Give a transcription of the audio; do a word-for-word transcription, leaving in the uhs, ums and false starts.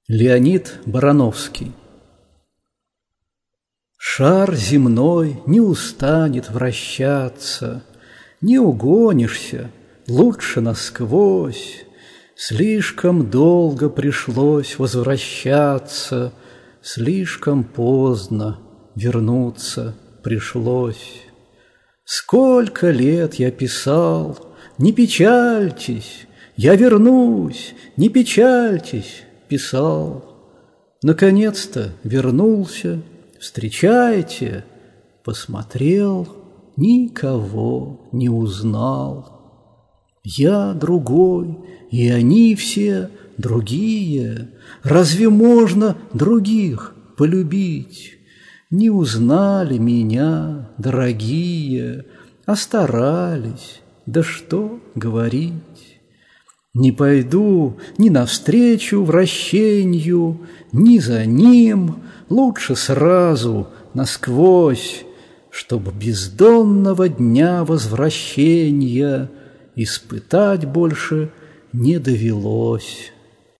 Леонид Барановский. Шар земной не устанет вращаться, не угонишься, лучше насквозь. Слишком долго пришлось возвращаться, слишком поздно вернуться пришлось. Сколько лет я писал, не печальтесь, я вернусь, не печальтесь, писал. Наконец-то вернулся, встречайте, посмотрел, никого не узнал. Я другой, и они все другие. Разве можно других полюбить? Не узнали меня, дорогие, а старались, да что говорить. Не пойду ни навстречу вращенью, ни за ним, лучше сразу насквозь, чтоб бездонного дня возвращения испытать больше не довелось.